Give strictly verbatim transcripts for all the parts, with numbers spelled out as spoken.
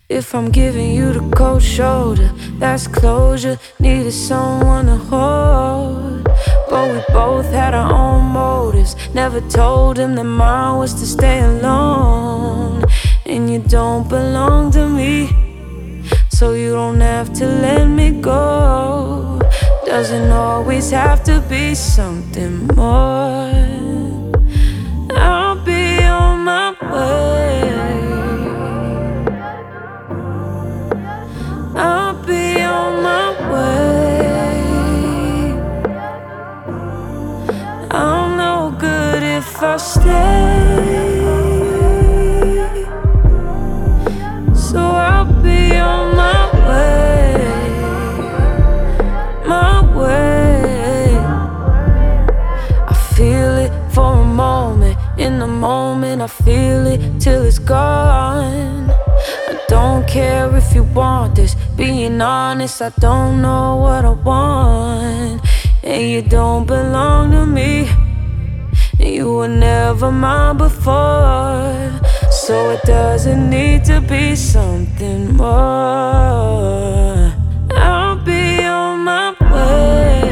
If I'm giving you the cold shoulder, that's closure. Needed someone to hold, but we both had our own motives. Never told him that mine was to stay alone. And you don't belong to me, so you don't have to let me go. Doesn't always have to be something more. I'll be on my way. I'll be on my way. I'm no good if I stay, so I'll be on my way. My way. I feel it for a moment. In the moment I feel it till it's gone. I don't care if you want this. Being honest, I don't know what I want. And you don't belong to me, and you were never mine before. So it doesn't need to be something more. I'll be on my way.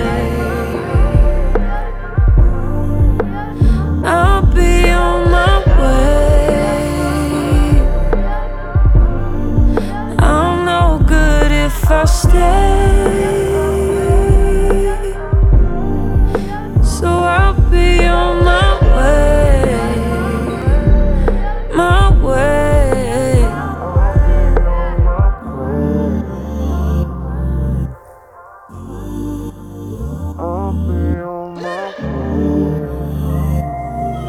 I'll be on my way. I'm no good if I stay, so I'll be on my way. My way. I'll be on my way.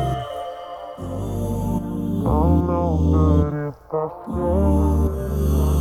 I'm no good if I stay.